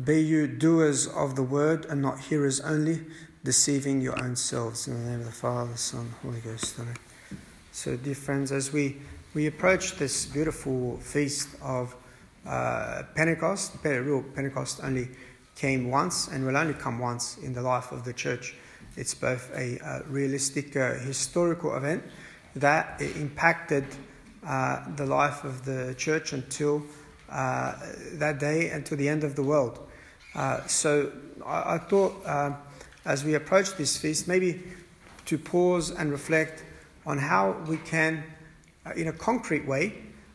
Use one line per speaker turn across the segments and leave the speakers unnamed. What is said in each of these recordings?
Be you doers of the word and not hearers only, deceiving your own selves. In the name of the Father, the Son, Holy Ghost. Amen. So, dear friends, as we approach this beautiful feast of Pentecost, real Pentecost only came once and will only come once in the life of the church. It's both a realistic historical event that impacted the life of the church until that day, until the end of the world. So I thought as we approach this feast, maybe to pause and reflect on how we can, in a concrete way,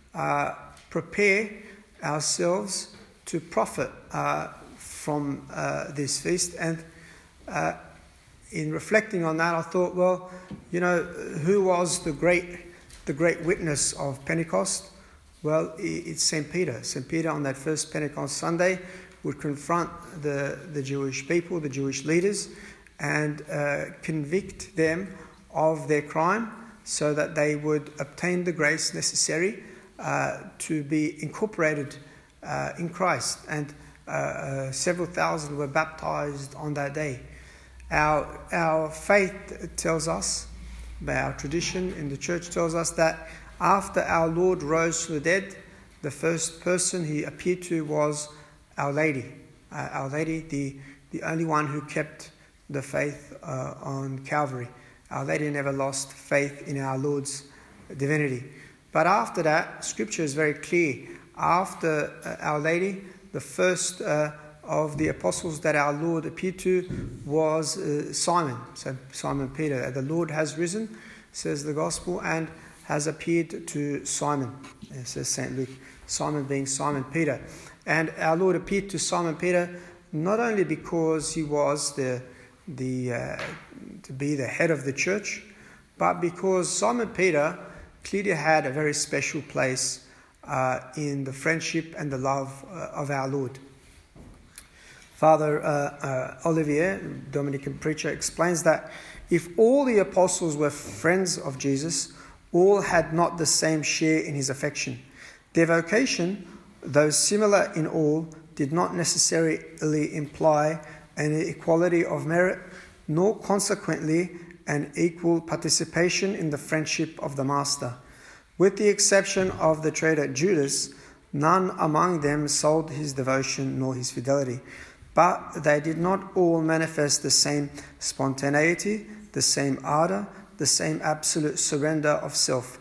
prepare ourselves to profit from this feast. And in reflecting on that, I thought, well, who was the great witness of Pentecost? Well, it's St. Peter. St. Peter on that first Pentecost Sunday would confront the Jewish people, the Jewish leaders, and convict them of their crime so that they would obtain the grace necessary to be incorporated in Christ. And several thousand were baptized on that day. Our faith tells us, our tradition in the church tells us that after our Lord rose from the dead, the first person he appeared to was Our Lady. Our Lady, the only one who kept the faith on Calvary. Our Lady never lost faith in our Lord's divinity. But after that, Scripture is very clear. After Our Lady, the first of the apostles that our Lord appeared to was Simon. So Simon Peter. The Lord has risen, says the Gospel, and has appeared to Simon, says St. Luke. Simon being Simon Peter. And our Lord appeared to Simon Peter not only because he was to be the head of the church, but because Simon Peter clearly had a very special place in the friendship and the love of our Lord. Father Olivier, Dominican preacher, explains that if all the apostles were friends of Jesus, all had not the same share in his affection. Their vocation, though similar in all, did not necessarily imply an equality of merit, nor consequently an equal participation in the friendship of the Master. With the exception of the traitor Judas, none among them sold his devotion nor his fidelity. But they did not all manifest the same spontaneity, the same ardour, the same absolute surrender of self.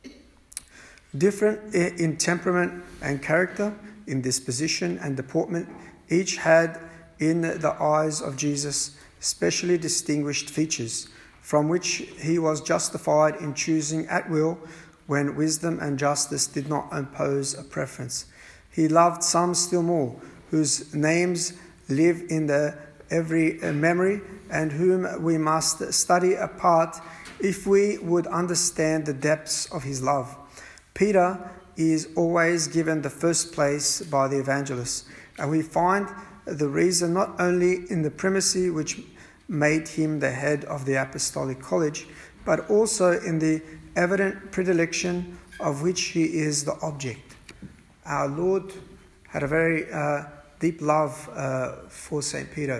Different in temperament and character, in disposition and deportment, each had in the eyes of Jesus specially distinguished features, from which he was justified in choosing at will when wisdom and justice did not impose a preference. He loved some still more, whose names live in every memory, and whom we must study apart if we would understand the depths of his love. Peter is always given the first place by the evangelists, and we find the reason not only in the primacy which made him the head of the apostolic college, but also in the evident predilection of which he is the object. Our Lord had a very deep love for St. Peter.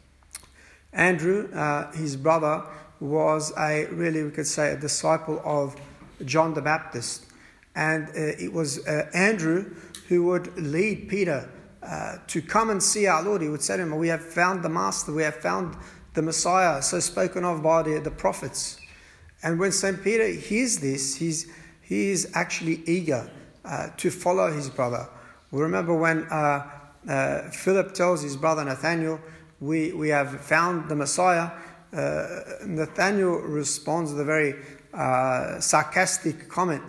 Andrew, his brother, was we could say, a disciple of John the Baptist. And it was Andrew who would lead Peter to come and see our Lord. He would say to him, "We have found the Master, we have found the Messiah, so spoken of by the prophets." And when St. Peter hears this, he is actually eager to follow his brother. We remember when Philip tells his brother Nathanael, we have found the Messiah. Nathanael responds with a very sarcastic comment.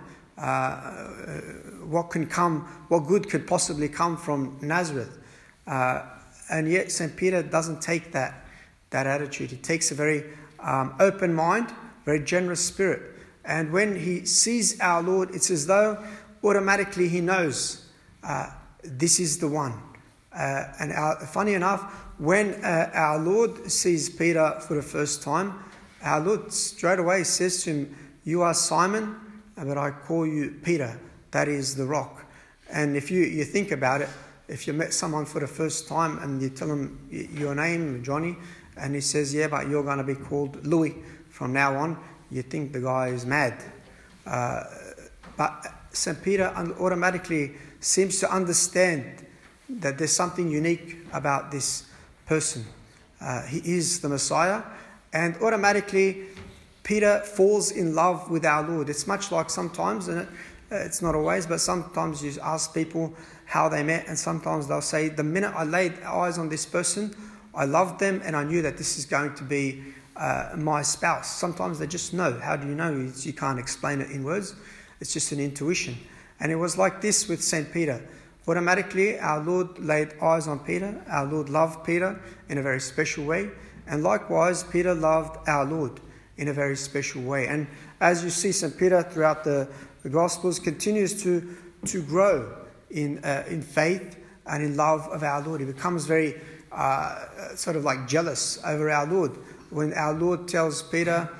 What good could possibly come from Nazareth? And yet St. Peter doesn't take that attitude. He takes a very open mind, very generous spirit. And when he sees our Lord, it's as though automatically he knows this is the one. Funny enough, when our Lord sees Peter for the first time, our Lord straight away says to him, "You are Simon, but I call you Peter." That is the rock. And if you think about it, if you met someone for the first time and you tell them your name, Johnny, and he says, yeah, but you're going to be called Louis from now on, you think the guy is mad. But St. Peter automatically seems to understand that there's something unique about this person. He is the Messiah, and automatically Peter falls in love with our Lord. It's much like sometimes, and it's not always, but sometimes you ask people how they met, and sometimes they'll say, the minute I laid eyes on this person, I loved them and I knew that this is going to be my spouse. Sometimes they just know. How do you know? You can't explain it in words. It's just an intuition. And it was like this with St. Peter. Automatically, our Lord laid eyes on Peter. Our Lord loved Peter in a very special way. And likewise, Peter loved our Lord in a very special way. And as you see, St. Peter throughout the Gospels continues to grow in faith and in love of our Lord. He becomes very sort of like jealous over our Lord. When our Lord tells Peter,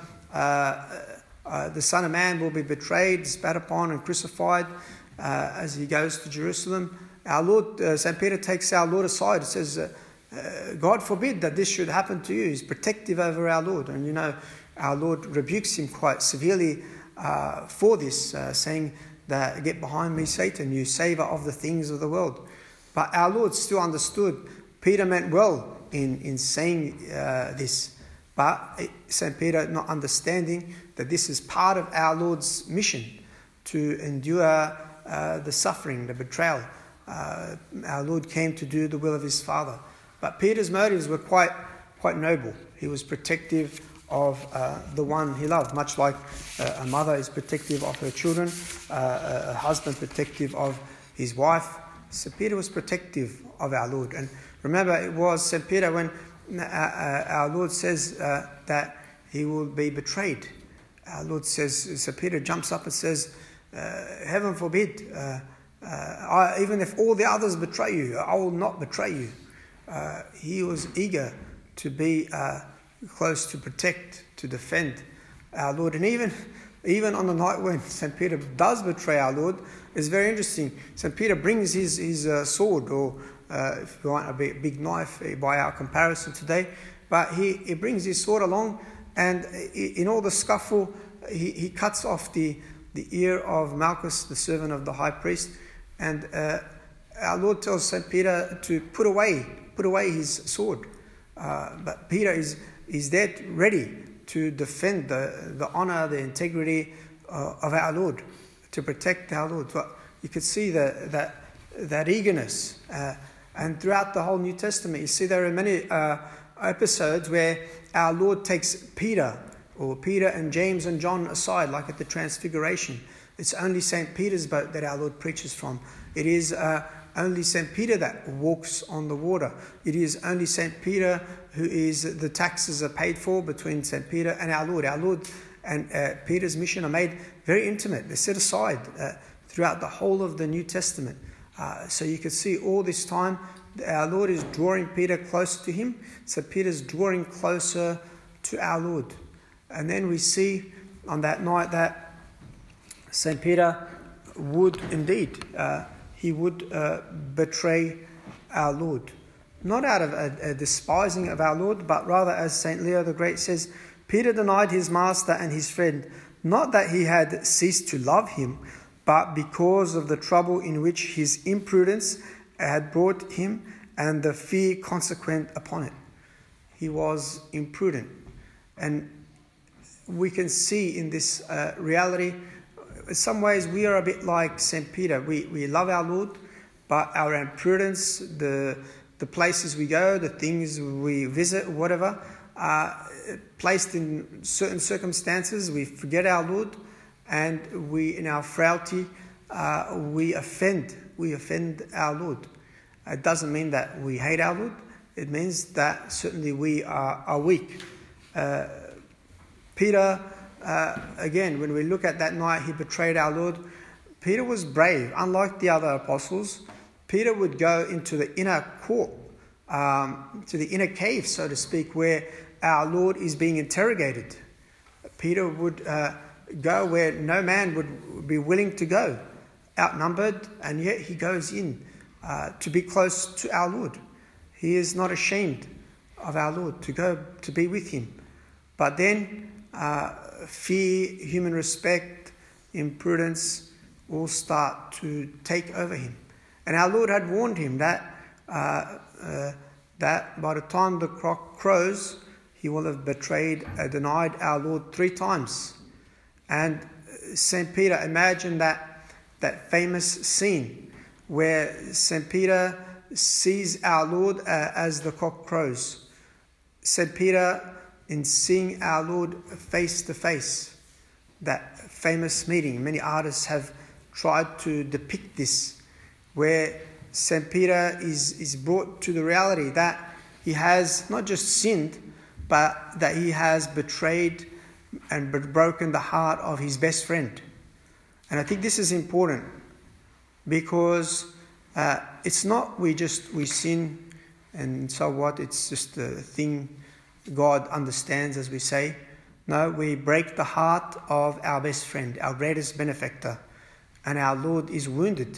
the Son of Man will be betrayed, spat upon and crucified as he goes to Jerusalem, our Lord, St. Peter takes our Lord aside and says, God forbid that this should happen to you. He's protective over our Lord. And you know, our Lord rebukes him quite severely for this, saying that, get behind me, Satan, you saver of the things of the world. But our Lord still understood. Peter meant well in saying this. But St. Peter not understanding that this is part of our Lord's mission to endure the suffering, the betrayal. Our Lord came to do the will of his Father. But Peter's motives were quite noble. He was protective of the one he loved, much like a mother is protective of her children, a husband protective of his wife. So Peter was protective of our Lord. And remember, it was St. Peter when our Lord says that he will be betrayed. Our Lord says, St. Peter jumps up and says, heaven forbid, even if all the others betray you, I will not betray you. He was eager to be close to protect, to defend our Lord. And even on the night when St. Peter does betray our Lord, it's very interesting. St. Peter brings his sword, or if you want a big knife by our comparison today, but he brings his sword along, and in all the scuffle, he cuts off the ear of Malchus, the servant of the high priest, and our Lord tells St. Peter to put away his sword. But Peter is there ready to defend the honor, the integrity of our Lord, to protect our Lord. But you could see that eagerness. And throughout the whole New Testament, you see there are many episodes where our Lord takes Peter and James and John aside, like at the Transfiguration. It's only St. Peter's boat that our Lord preaches from. It is only St. Peter that walks on the water. It is only St. Peter who is, the taxes are paid for between St. Peter and our Lord. Our Lord and Peter's mission are made very intimate. They're set aside throughout the whole of the New Testament. So you can see all this time our Lord is drawing Peter closer to him. So Peter's drawing closer to our Lord. And then we see on that night that St. Peter would indeed, he would betray our Lord. Not out of a despising of our Lord, but rather, as St. Leo the Great says, Peter denied his master and his friend, not that he had ceased to love him, but because of the trouble in which his imprudence had brought him and the fear consequent upon it. He was imprudent. And we can see in this reality, in some ways we are a bit like St. Peter. We love our Lord, but our imprudence, the places we go, the things we visit, whatever, placed in certain circumstances, we forget our Lord, and we, in our frailty, we offend our Lord. It doesn't mean that we hate our Lord. It means that certainly we are weak. Peter, again, when we look at that night he betrayed our Lord, Peter was brave. Unlike the other apostles, Peter would go into the inner court, to the inner cave, so to speak, where our Lord is being interrogated. Peter would go where no man would be willing to go, outnumbered, and yet he goes in to be close to our Lord. He is not ashamed of our Lord to go to be with him. But then fear, human respect, imprudence all start to take over him. And our Lord had warned him that by the time the cock crows, he will have betrayed, denied our Lord 3 times. And St. Peter, imagine that famous scene where St. Peter sees our Lord as the cock crows. St. Peter, in seeing our Lord face to face, that famous meeting, many artists have tried to depict this, where St. Peter is brought to the reality that he has not just sinned, but that he has betrayed and broken the heart of his best friend. And I think this is important because it's not we sin and so what, it's just a thing God understands, as we say. No, we break the heart of our best friend, our greatest benefactor, and our Lord is wounded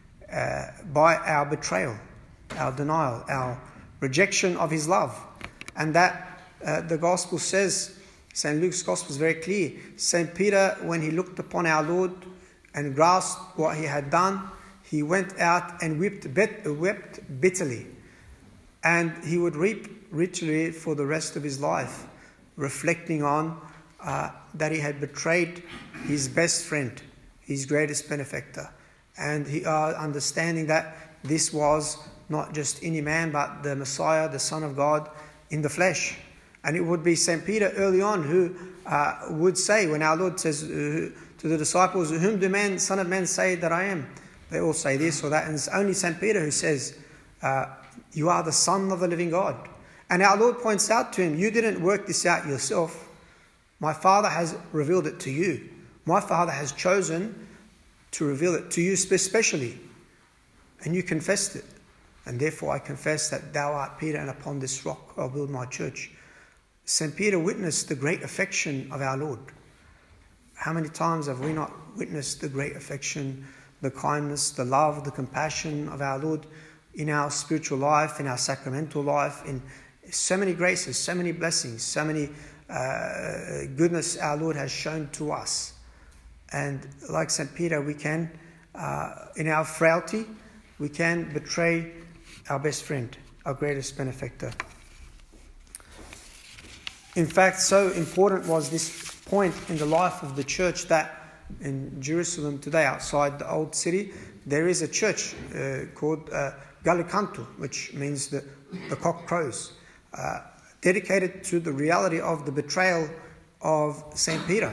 by our betrayal, our denial, our rejection of his love. And that the gospel says, St. Luke's gospel is very clear. St. Peter, when he looked upon our Lord and grasped what he had done, he went out and wept bitterly. And he would weep literally for the rest of his life, reflecting on that he had betrayed his best friend, his greatest benefactor. And he understanding that this was not just any man, but the Messiah, the Son of God in the flesh. And it would be St. Peter early on who would say, when our Lord says to the disciples, "Whom do Son of Man say that I am?" They all say this or that. And it's only St. Peter who says, "You are the Son of the living God." And our Lord points out to him, "You didn't work this out yourself. My Father has revealed it to you. My Father has chosen to reveal it to you especially. And you confessed it. And therefore I confess that thou art Peter, and upon this rock I'll build my church." St. Peter witnessed the great affection of our Lord. How many times have we not witnessed the great affection, the kindness, the love, the compassion of our Lord in our spiritual life, in our sacramental life, in so many graces, so many blessings, so many goodness our Lord has shown to us. And like St. Peter, we can, in our frailty, we can betray our best friend, our greatest benefactor. In fact, so important was this point in the life of the church that in Jerusalem today, outside the old city, there is a church called Gallicantu, which means the cock crows, dedicated to the reality of the betrayal of St. Peter.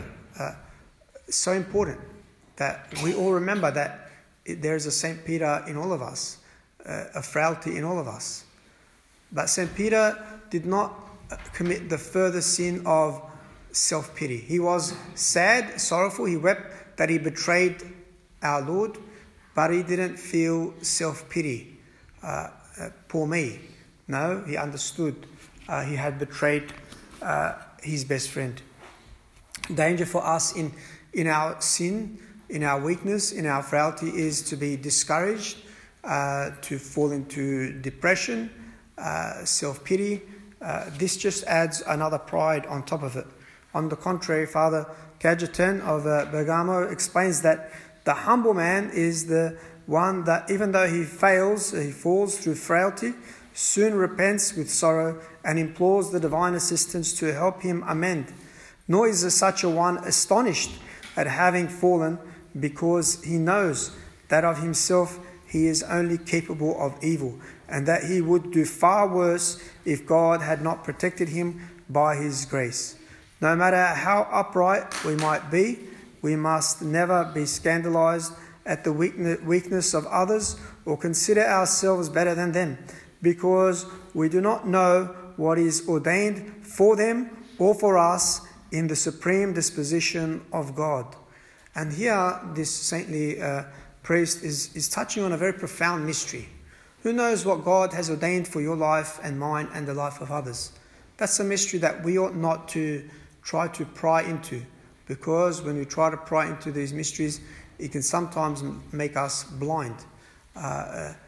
So important that we all remember that there is a St. Peter in all of us, a frailty in all of us. But St. Peter did not commit the further sin of self-pity. He was sad, sorrowful. He wept that he betrayed our Lord, but he didn't feel self-pity. Poor me. No, he understood he had betrayed his best friend. Danger for us in our sin, in our weakness, in our frailty is to be discouraged, to fall into depression, self-pity. This just adds another pride on top of it. On the contrary, Father Cajetan of Bergamo explains that the humble man is the one that, even though he falls through frailty, soon repents with sorrow and implores the divine assistance to help him amend. Nor is such a one astonished at having fallen, because he knows that of himself he is only capable of evil, and that he would do far worse if God had not protected him by his grace. No matter how upright we might be, we must never be scandalized at the weakness of others or consider ourselves better than them, because we do not know what is ordained for them or for us in the supreme disposition of God. And here this saintly priest is touching on a very profound mystery. Who knows what God has ordained for your life and mine and the life of others? That's a mystery that we ought not to try to pry into, because when we try to pry into these mysteries, it can sometimes make us blind.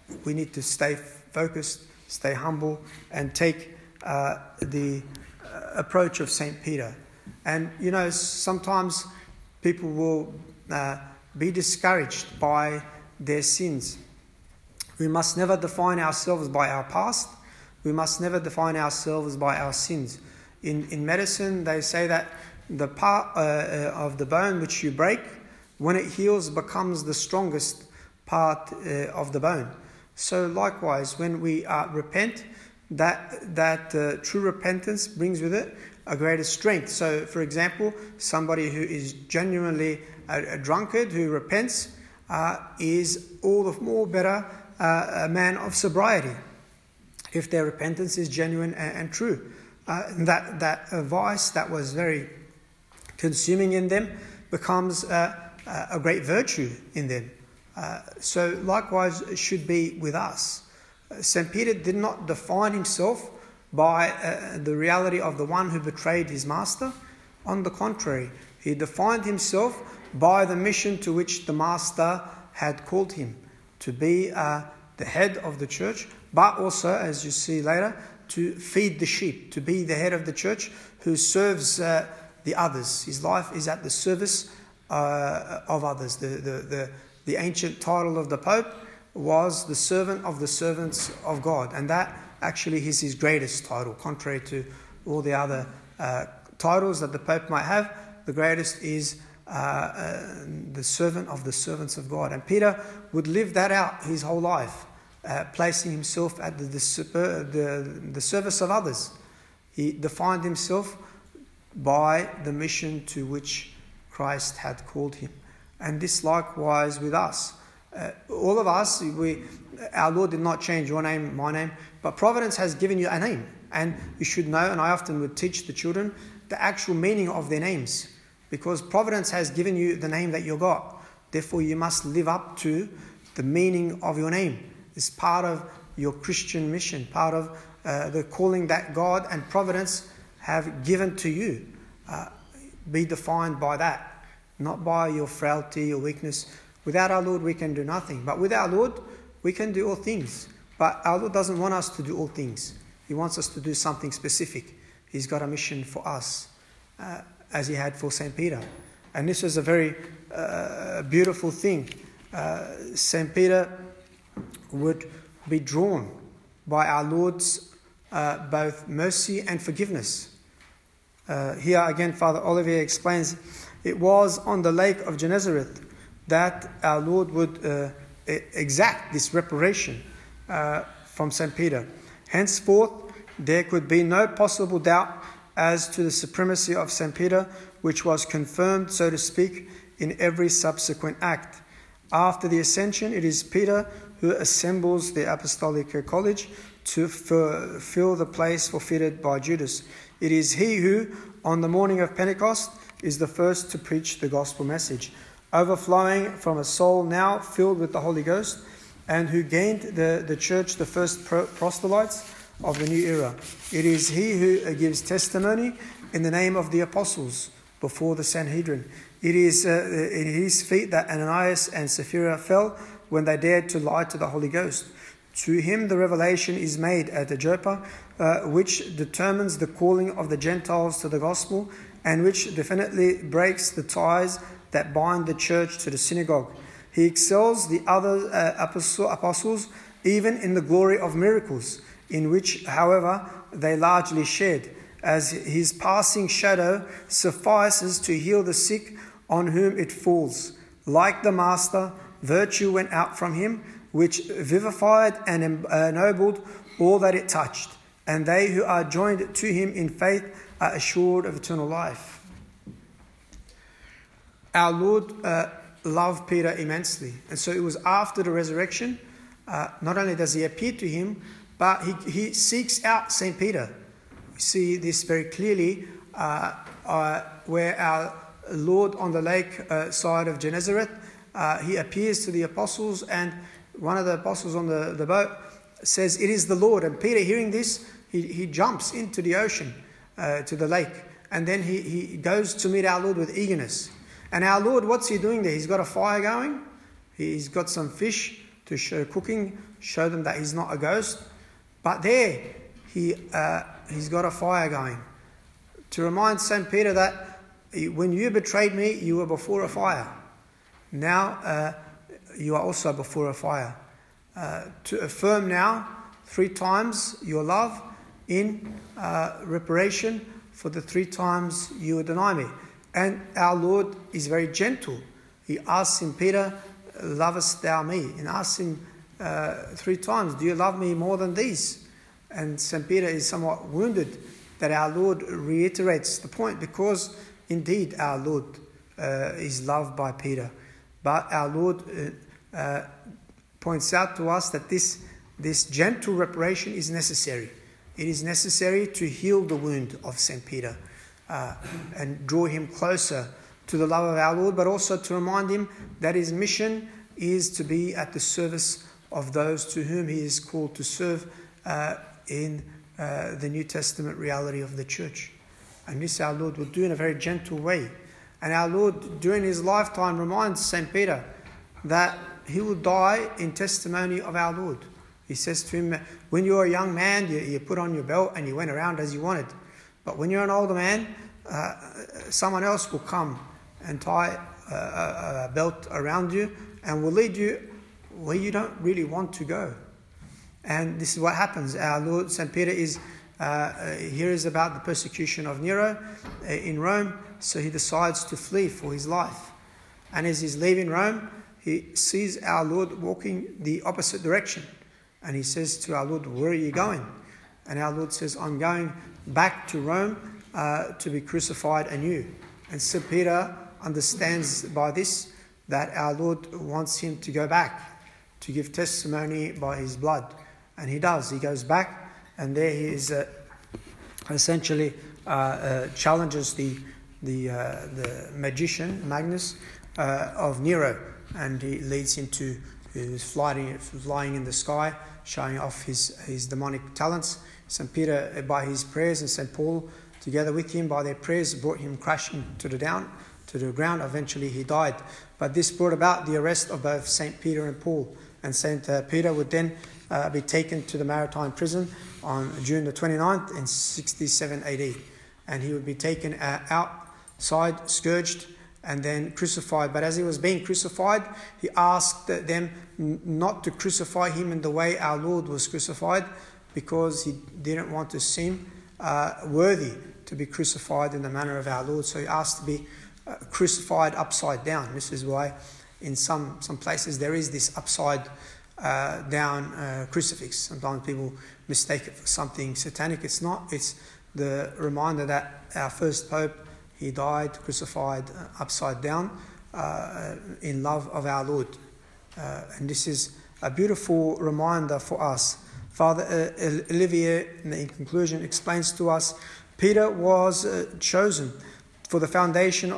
we need to stay focused, stay humble, and take the approach of St. Peter. And, sometimes people will be discouraged by their sins. We must never define ourselves by our past. We must never define ourselves by our sins. In medicine, they say that the part of the bone which you break, when it heals, becomes the strongest part of the bone. So likewise, when we repent, that true repentance brings with it a greater strength. So, for example, somebody who is genuinely a drunkard who repents is all the more better a man of sobriety, if their repentance is genuine and true. That vice that was very consuming in them becomes a great virtue in them. So likewise it should be with us. St. Peter did not define himself by the reality of the one who betrayed his master. On the contrary, he defined himself by the mission to which the master had called him, to be the head of the church, but also, as you see later, to feed the sheep, to be the head of the church who serves the others. His life is at the service of others. The ancient title of the Pope was the servant of the servants of God, and that actually is his greatest title, contrary to all the other titles that the Pope might have. The greatest is the servant of the servants of God. And Peter would live that out his whole life, placing himself at the service of others. He defined himself by the mission to which Christ had called him. And this likewise with us. All of us, our Lord did not change your name, my name, but Providence has given you a name. And you should know, and I often would teach the children, the actual meaning of their names. Because Providence has given you the name that you got. Therefore, you must live up to the meaning of your name. It's part of your Christian mission, part of the calling that God and Providence have given to you. Be defined by that, not by your frailty or weakness. Without our Lord, we can do nothing. But with our Lord, we can do all things. But our Lord doesn't want us to do all things. He wants us to do something specific. He's got a mission for us, as he had for St. Peter. And this was a very beautiful thing. St. Peter would be drawn by our Lord's both mercy and forgiveness. Here again, Father Olivier explains, it was on the lake of Gennesaret that our Lord would exact this reparation from St. Peter. Henceforth, there could be no possible doubt as to the supremacy of St. Peter, which was confirmed, so to speak, in every subsequent act. After the ascension, it is Peter who assembles the Apostolic College to fill the place forfeited by Judas. It is he who, on the morning of Pentecost, is the first to preach the gospel message, overflowing from a soul now filled with the Holy Ghost, and who gained the church the first proselytes of the new era. It is he who gives testimony in the name of the apostles before the Sanhedrin. It is at his feet that Ananias and Sapphira fell when they dared to lie to the Holy Ghost. To him the revelation is made at the Joppa, which determines the calling of the Gentiles to the gospel, and which definitely breaks the ties that bind the church to the synagogue. He excels the other apostles even in the glory of miracles, in which, however, they largely shared, as his passing shadow suffices to heal the sick on whom it falls. Like the Master, virtue went out from him, which vivified and ennobled all that it touched, and they who are joined to him in faith are assured of eternal life. Our Lord loved Peter immensely, and so it was after the resurrection, not only does he appear to him, but he seeks out St. Peter. We see this very clearly where our Lord on the lake side of Gennesaret, he appears to the apostles, and one of the apostles on the boat says, "It is the Lord." And Peter, hearing this, he jumps into the ocean, to the lake, and then he goes to meet our Lord with eagerness. And our Lord, what's he doing there? He's got a fire going, he's got some fish to show cooking, show them that he's not a ghost. But there, he's got a fire going to remind St. Peter that when you betrayed me, you were before a fire. Now you are also before a fire. To affirm now 3 times your love in reparation for the 3 times you would deny me. And our Lord is very gentle. He asks him, Peter, lovest thou me? And asks him 3 times, do you love me more than these? And St. Peter is somewhat wounded that our Lord reiterates the point, because indeed our Lord is loved by Peter. But our Lord points out to us that this gentle reparation is necessary. It is necessary to heal the wound of St. Peter and draw him closer to the love of our Lord, but also to remind him that his mission is to be at the service of those to whom he is called to serve in the New Testament reality of the church. And this our Lord will do in a very gentle way. And our Lord, during his lifetime, reminds St. Peter that he will die in testimony of our Lord. He says to him, when you're a young man, you put on your belt and you went around as you wanted. But when you're an older man, someone else will come and tie a belt around you and will lead you where you don't really want to go. And this is what happens. Our Lord, St. Peter, hears about the persecution of Nero in Rome, so he decides to flee for his life. And as he's leaving Rome, he sees our Lord walking the opposite direction. And he says to our Lord, where are you going? And our Lord says, I'm going back to Rome to be crucified anew. And St. Peter understands by this that our Lord wants him to go back to give testimony by his blood. And he does. He goes back, and there he is essentially challenges the magician, Magnus, of Nero. And he leads him to flying in the sky, showing off his demonic talents. St. Peter, by his prayers, and St. Paul, together with him, by their prayers, brought him crashing to the ground. Eventually he died. But this brought about the arrest of both St. Peter and Paul. And St. Peter would then be taken to the Maritime prison on June the 29th in 67 AD. And he would be taken outside, scourged, and then crucified. But as he was being crucified, he asked them not to crucify him in the way our Lord was crucified, because he didn't want to seem worthy to be crucified in the manner of our Lord. So he asked to be crucified upside down. This is why in some places there is this upside down crucifix. Sometimes people mistake it for something satanic. It's not. It's the reminder that our first Pope, he died crucified upside down in love of our Lord. And this is a beautiful reminder for us. Father Olivier, in conclusion, explains to us, Peter was chosen for the foundation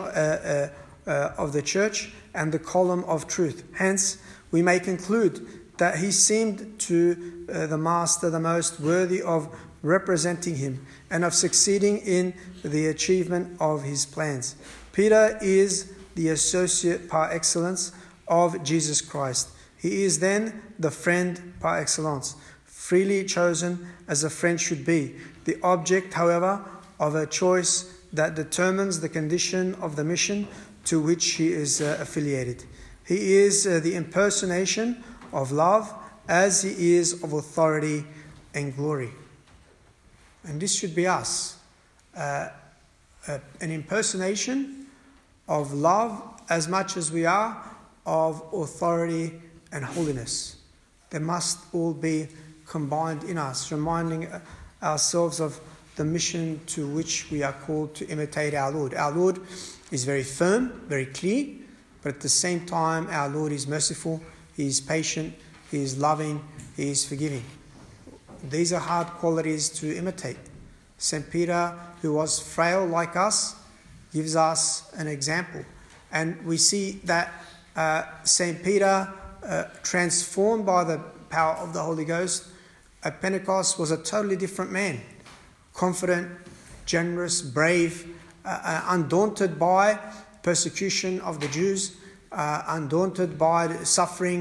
of the church and the column of truth. Hence, we may conclude that he seemed to the Master the most worthy of representing him and of succeeding in the achievement of his plans. Peter is the associate par excellence of Jesus Christ. He is then the friend par excellence, freely chosen as a friend should be, the object, however, of a choice that determines the condition of the mission to which he is affiliated. He is the impersonation of love as he is of authority and glory. And this should be us. An impersonation of love as much as we are of authority and holiness. They must all be combined in us, reminding ourselves of the mission to which we are called to imitate our Lord. Our Lord is very firm, very clear, but at the same time our Lord is merciful, he is patient, he is loving, he is forgiving. These are hard qualities to imitate. St. Peter, who was frail like us, gives us an example. And we see that St. Peter, transformed by the power of the Holy Ghost, at Pentecost was a totally different man. Confident, generous, brave, undaunted by persecution of the Jews, undaunted by suffering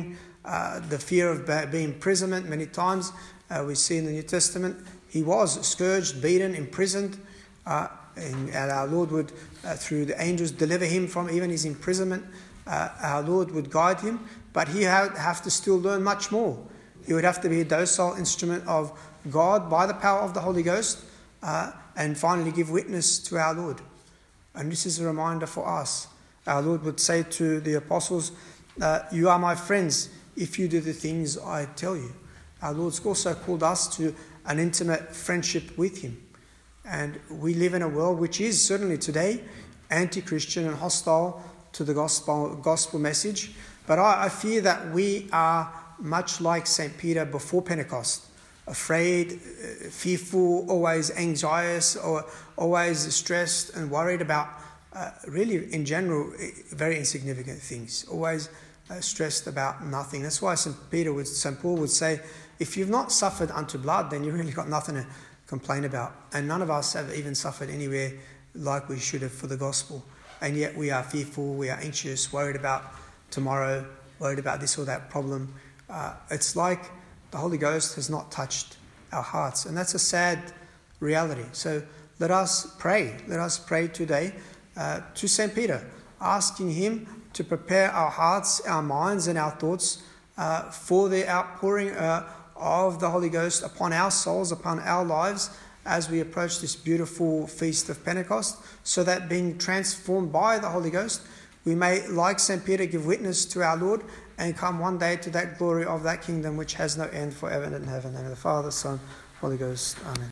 the fear of being imprisonment many times. We see in the New Testament he was scourged, beaten, imprisoned, and our Lord would, through the angels, deliver him from even his imprisonment. Our Lord would guide him, but he would have to still learn much more. He would have to be a docile instrument of God by the power of the Holy Ghost, and finally give witness to our Lord. And this is a reminder for us. Our Lord would say to the apostles, you are my friends if you do the things I tell you. Our Lord's also called us to an intimate friendship with him. And we live in a world which is certainly today anti-Christian and hostile to the gospel message. But I fear that we are much like St. Peter before Pentecost, afraid, fearful, always anxious, or always stressed and worried about really, in general, very insignificant things, always stressed about nothing. That's why St. Paul would say, if you've not suffered unto blood, then you've really got nothing to complain about. And none of us have even suffered anywhere like we should have for the gospel. And yet we are fearful, we are anxious, worried about tomorrow, worried about this or that problem. It's like the Holy Ghost has not touched our hearts. And that's a sad reality. So let us pray. Let us pray today to St. Peter, asking him to prepare our hearts, our minds and our thoughts for the outpouring of the Holy Ghost upon our souls, upon our lives, as we approach this beautiful feast of Pentecost, so that being transformed by the Holy Ghost, we may, like St. Peter, give witness to our Lord and come one day to that glory of that kingdom which has no end forever and ever. In the name of the Father, Son, Holy Ghost. Amen.